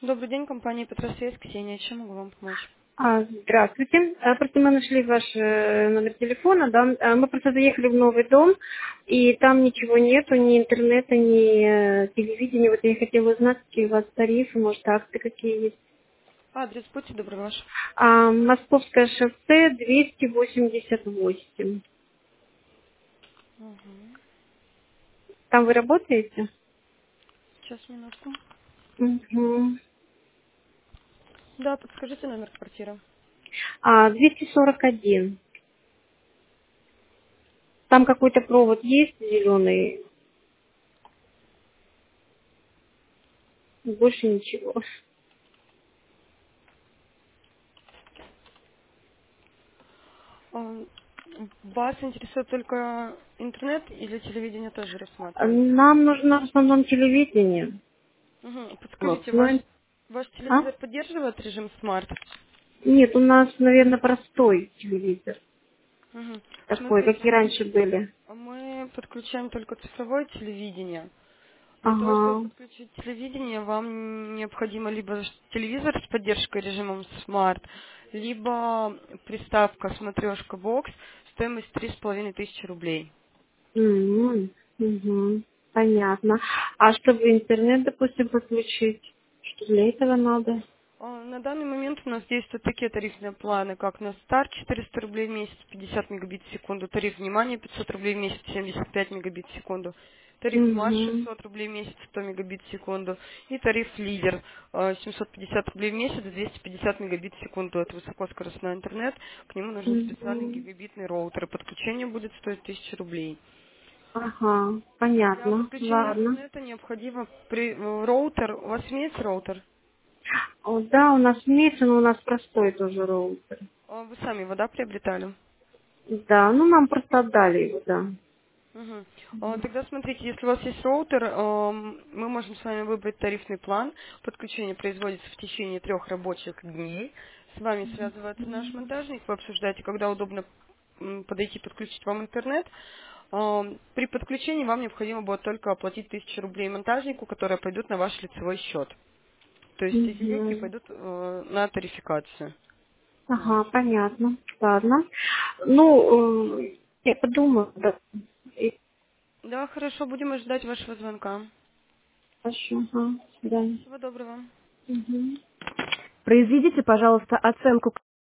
Добрый день, компания Петросвязь, Ксения. Чем могу вам помочь? Здравствуйте. Просто мы нашли ваш номер телефона, да. Мы просто заехали в новый дом, и там ничего нету, ни интернета, ни телевидения. Вот я хотела узнать, какие у вас тарифы, может, акции какие есть. Адрес, будьте добры, ваш. Московское шоссе 288. Угу. Там вы работаете? Сейчас, минутку. Угу. Да, подскажите номер квартиры. 241. Там какой-то провод есть зеленый, больше ничего. А, Вас интересует только интернет или телевидение тоже рассматриваем? Нам нужно в основном телевидение. Угу. Вот. Подскажите, Ну, ваш а? телевизор поддерживает режим смарт? Нет, у нас, наверное, простой телевизор. Угу. Такой, Смотрите, какие раньше были. мы подключаем только цифровое телевидение. Для того, чтобы Ага. подключить телевидение, вам необходимо либо телевизор с поддержкой режимом Smart, либо приставка смотрешка бокс, стоимость 3500 рублей. Мгм. Понятно. А чтобы интернет, допустим, подключить, что для этого надо? На данный момент у нас действуют такие тарифные планы, как на старт 400 рублей в месяц, 50 мегабит в секунду, тариф внимания 500 рублей в месяц, 75 мегабит в секунду, тариф смарт Угу. 600 рублей в месяц, 100 мегабит в секунду и тариф лидер 750 рублей в месяц, 250 мегабит в секунду. Это высокоскоростной интернет, к нему нужен специальный Угу. гигабитный роутер, и подключение будет стоить 1000 рублей. Ага, Для понятно. подключения Ладно. интернета необходимо роутер. У вас имеется роутер? Да, у нас имеется, но у нас простой тоже роутер. Вы сами его, да, приобретали? Да, ну нам просто отдали его, да. Мгм. Тогда смотрите, если у вас есть роутер, мы можем с вами выбрать тарифный план. Подключение производится в течение 3 рабочих дней. С вами связывается наш монтажник, вы обсуждаете, когда удобно подойти подключить вам интернет. При подключении вам необходимо будет только оплатить 1000 рублей монтажнику, которые пойдут на ваш лицевой счет. То есть эти деньги Угу. пойдут на тарификацию. Вот. Ага, понятно. Ладно. Ну, я подумаю, да. И Да, хорошо, будем ждать вашего звонка. хорошо, ага, да. Всего доброго. Угу. Произведите, пожалуйста, оценку